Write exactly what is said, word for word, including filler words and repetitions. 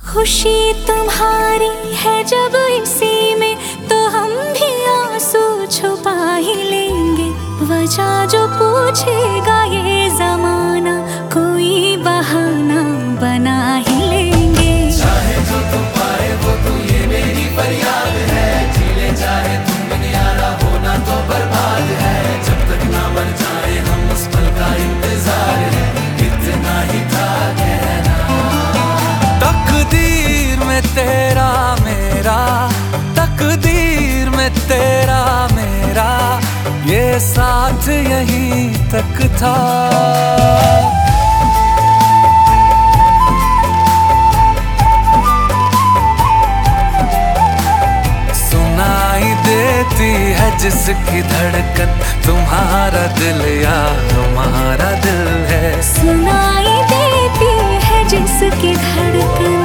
खुशी तुम्हारी है जब इसी में, तो हम भी आंसू छुपा ही लेंगे। वजह जो पूछेगा ये जमाना, कोई बहाना बना ही लेंगे। चाहे जो तू पाए वो तू, ये मेरी फरियाद है। जीले चाहे तुम बिन यारा, होना तो बर्बाद है। जब तक ना मर जाए हम, उस पल का इंतजार है। इतना ही था कहना। तकदीर में तेरा मेरा, तकदीर में तेरा मेरा, ये साथ यहीं तक था। सुनाई देती है जिसकी धड़कन, तुम्हारा दिल या हमारा दिल है। सुनाई देती है जिसकी धड़कन,